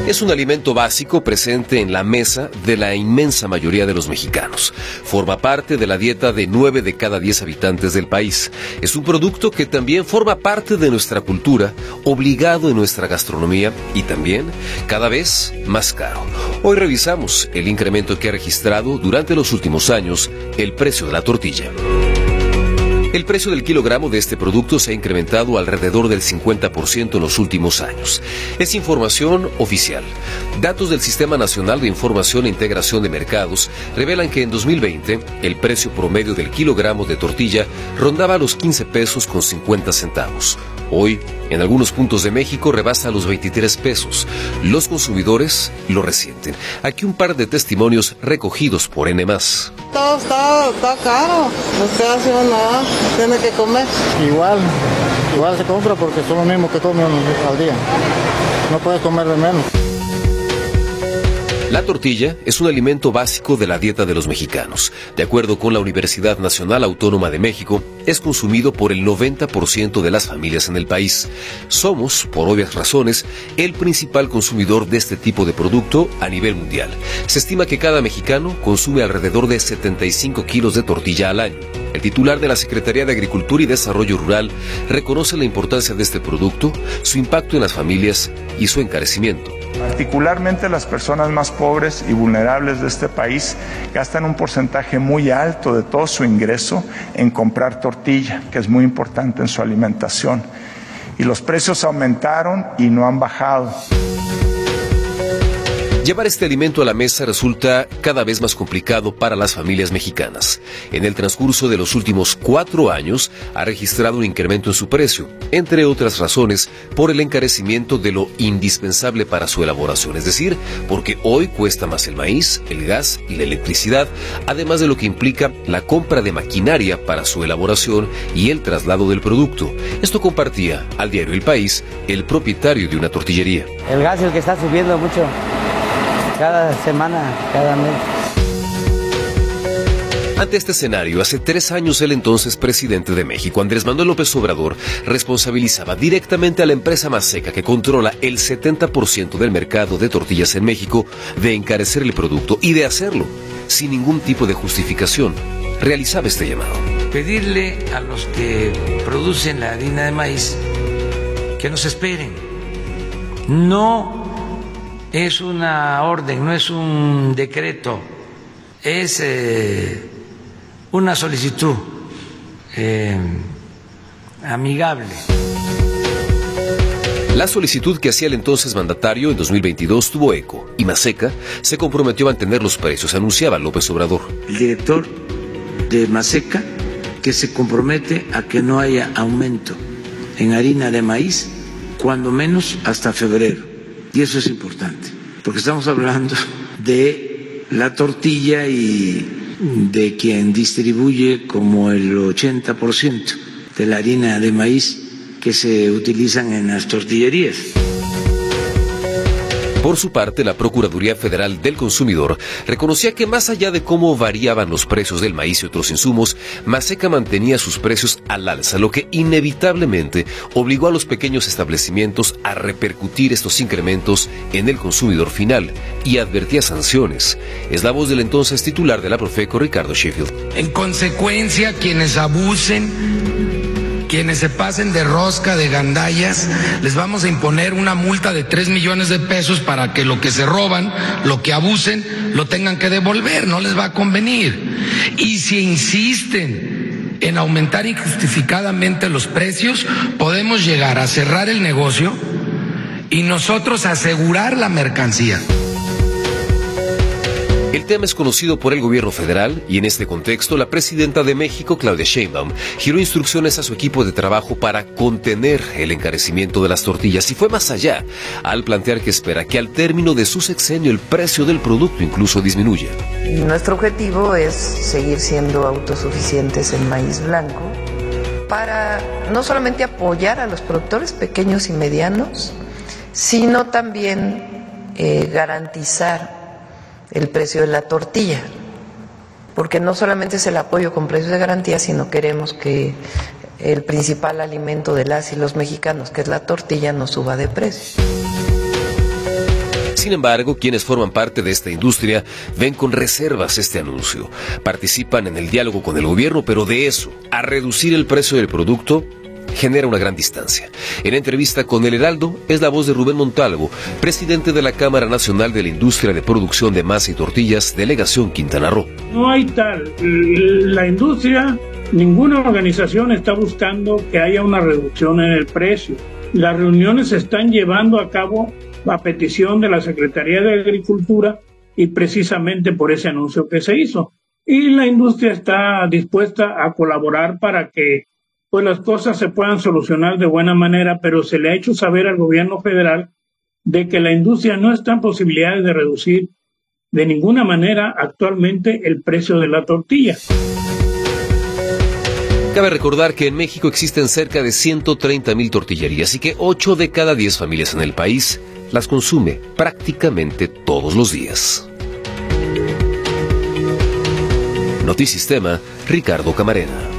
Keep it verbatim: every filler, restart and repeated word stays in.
Es un alimento básico presente en la mesa de la inmensa mayoría de los mexicanos. Forma parte de la dieta de nueve de cada diez habitantes del país. Es un producto que también forma parte de nuestra cultura, obligado en nuestra gastronomía y también cada vez más caro. Hoy revisamos el incremento que ha registrado durante los últimos años el precio de la tortilla. El precio del kilogramo de este producto se ha incrementado alrededor del cincuenta por ciento en los últimos años. Es información oficial. Datos del Sistema Nacional de Información e Integración de Mercados revelan que en dos mil veinte el precio promedio del kilogramo de tortilla rondaba los quince pesos con cincuenta centavos. Hoy, en algunos puntos de México, rebasa los veintitrés pesos. Los consumidores lo resienten. Aquí un par de testimonios recogidos por N más. Todo está, está caro, no queda haciendo nada, tiene que comer. Igual, igual se compra porque son lo mismo que comen al día. No puedes comer de menos. La tortilla es un alimento básico de la dieta de los mexicanos. De acuerdo con la Universidad Nacional Autónoma de México, es consumido por el noventa por ciento de las familias en el país. Somos, por obvias razones, el principal consumidor de este tipo de producto a nivel mundial. Se estima que cada mexicano consume alrededor de setenta y cinco kilos de tortilla al año. El titular de la Secretaría de Agricultura y Desarrollo Rural reconoce la importancia de este producto, su impacto en las familias y su encarecimiento. Particularmente las personas más pobres y vulnerables de este país gastan un porcentaje muy alto de todo su ingreso en comprar tortilla, que es muy importante en su alimentación. Y los precios aumentaron y no han bajado. Llevar este alimento a la mesa resulta cada vez más complicado para las familias mexicanas. En el transcurso de los últimos cuatro años ha registrado un incremento en su precio, entre otras razones por el encarecimiento de lo indispensable para su elaboración, es decir, porque hoy cuesta más el maíz, el gas y la electricidad, además de lo que implica la compra de maquinaria para su elaboración y el traslado del producto. Esto compartía al diario El País el propietario de una tortillería. El gas es el que está subiendo mucho. Cada semana, cada mes. Ante este escenario, hace tres años el entonces presidente de México, Andrés Manuel López Obrador, responsabilizaba directamente a la empresa Maseca, que controla el setenta por ciento del mercado de tortillas en México, de encarecer el producto y de hacerlo sin ningún tipo de justificación. Realizaba este llamado. Pedirle a los que producen la harina de maíz que nos esperen. No es una orden, no es un decreto, es eh, una solicitud eh, amigable. La solicitud que hacía el entonces mandatario en dos mil veintidós tuvo eco y Maseca se comprometió a mantener los precios, anunciaba López Obrador. El director de Maseca que se compromete a que no haya aumento en harina de maíz, cuando menos hasta febrero. Y eso es importante, porque estamos hablando de la tortilla y de quien distribuye como el ochenta por ciento de la harina de maíz que se utilizan en las tortillerías. Por su parte, la Procuraduría Federal del Consumidor reconocía que más allá de cómo variaban los precios del maíz y otros insumos, Maseca mantenía sus precios al alza, lo que inevitablemente obligó a los pequeños establecimientos a repercutir estos incrementos en el consumidor final y advertía sanciones. Es la voz del entonces titular de la Profeco, Ricardo Sheffield. En consecuencia, quienes abusen, quienes se pasen de rosca, de gandallas, les vamos a imponer una multa de tres millones de pesos para que lo que se roban, lo que abusen, lo tengan que devolver, no les va a convenir. Y si insisten en aumentar injustificadamente los precios, podemos llegar a cerrar el negocio y nosotros asegurar la mercancía. El tema es conocido por el gobierno federal y en este contexto la presidenta de México, Claudia Sheinbaum, giró instrucciones a su equipo de trabajo para contener el encarecimiento de las tortillas y fue más allá al plantear que espera que al término de su sexenio el precio del producto incluso disminuya. Nuestro objetivo es seguir siendo autosuficientes en maíz blanco para no solamente apoyar a los productores pequeños y medianos, sino también eh, garantizar el precio de la tortilla, porque no solamente es el apoyo con precios de garantía, sino queremos que el principal alimento de las y los mexicanos, que es la tortilla, no suba de precio. Sin embargo, quienes forman parte de esta industria ven con reservas este anuncio. Participan en el diálogo con el gobierno, pero de eso a reducir el precio del producto genera una gran distancia. En entrevista con El Heraldo es la voz de Rubén Montalvo, presidente de la Cámara Nacional de la Industria de Producción de Masa y Tortillas, Delegación Quintana Roo. No hay tal. La industria, ninguna organización está buscando que haya una reducción en el precio. Las reuniones se están llevando a cabo a petición de la Secretaría de Agricultura y precisamente por ese anuncio que se hizo. Y la industria está dispuesta a colaborar para que pues las cosas se puedan solucionar de buena manera, pero se le ha hecho saber al gobierno federal de que la industria no está en posibilidades de reducir de ninguna manera actualmente el precio de la tortilla. Cabe recordar que en México existen cerca de ciento treinta mil tortillerías y que ocho de cada diez familias en el país las consume prácticamente todos los días. Notisistema, Ricardo Camarena.